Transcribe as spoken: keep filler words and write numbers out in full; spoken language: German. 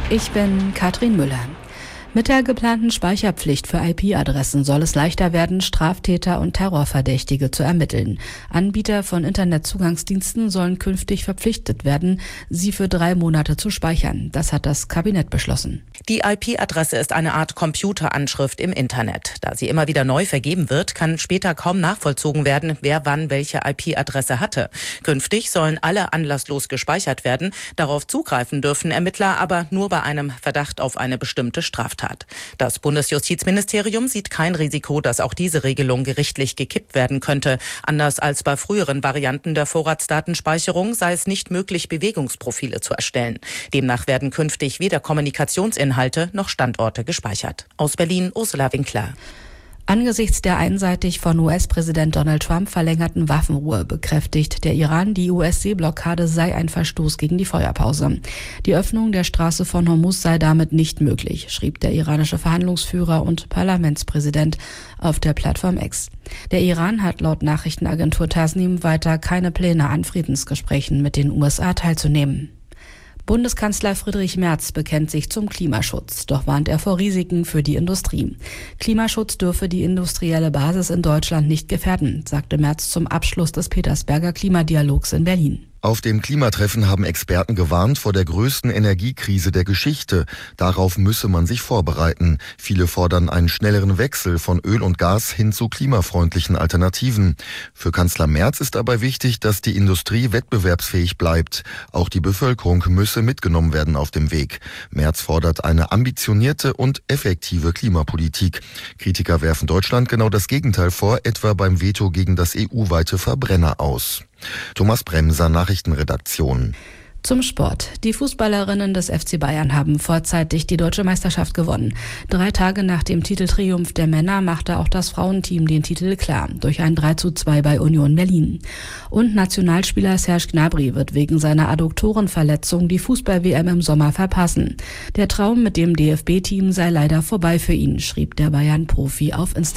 Ich bin Katrin Müller. Mit der geplanten Speicherpflicht für I P-Adressen soll es leichter werden, Straftäter und Terrorverdächtige zu ermitteln. Anbieter von Internetzugangsdiensten sollen künftig verpflichtet werden, sie für drei Monate zu speichern. Das hat das Kabinett beschlossen. Die I P-Adresse ist eine Art Computeranschrift im Internet. Da sie immer wieder neu vergeben wird, kann später kaum nachvollzogen werden, wer wann welche I P-Adresse hatte. Künftig sollen alle anlasslos gespeichert werden. Darauf zugreifen dürfen Ermittler aber nur bei einem Verdacht auf eine bestimmte Straftat. Das Bundesjustizministerium sieht kein Risiko, dass auch diese Regelung gerichtlich gekippt werden könnte. Anders als bei früheren Varianten der Vorratsdatenspeicherung sei es nicht möglich, Bewegungsprofile zu erstellen. Demnach werden künftig weder Kommunikationsinhalte noch Standorte gespeichert. Aus Berlin, Ursula Winkler. Angesichts der einseitig von U S-Präsident Donald Trump verlängerten Waffenruhe bekräftigt der Iran, die U S-Seeblockade sei ein Verstoß gegen die Feuerpause. Die Öffnung der Straße von Hormuz sei damit nicht möglich, schrieb der iranische Verhandlungsführer und Parlamentspräsident auf der Plattform X. Der Iran hat laut Nachrichtenagentur Tasnim weiter keine Pläne, an Friedensgesprächen mit den U S A teilzunehmen. Bundeskanzler Friedrich Merz bekennt sich zum Klimaschutz, doch warnt er vor Risiken für die Industrie. Klimaschutz dürfe die industrielle Basis in Deutschland nicht gefährden, sagte Merz zum Abschluss des Petersberger Klimadialogs in Berlin. Auf dem Klimatreffen haben Experten gewarnt vor der größten Energiekrise der Geschichte. Darauf müsse man sich vorbereiten. Viele fordern einen schnelleren Wechsel von Öl und Gas hin zu klimafreundlichen Alternativen. Für Kanzler Merz ist dabei wichtig, dass die Industrie wettbewerbsfähig bleibt. Auch die Bevölkerung müsse mitgenommen werden auf dem Weg. Merz fordert eine ambitionierte und effektive Klimapolitik. Kritiker werfen Deutschland genau das Gegenteil vor, etwa beim Veto gegen das E U-weite Verbrenner aus. Thomas Bremser, Nachrichtenredaktion. Zum Sport. Die Fußballerinnen des F C Bayern haben vorzeitig die deutsche Meisterschaft gewonnen. Drei Tage nach dem Titeltriumph der Männer machte auch das Frauenteam den Titel klar, durch ein drei zu zwei bei Union Berlin. Und Nationalspieler Serge Gnabry wird wegen seiner Adduktorenverletzung die Fußball-W M im Sommer verpassen. Der Traum mit dem D F B-Team sei leider vorbei für ihn, schrieb der Bayern-Profi auf Instagram.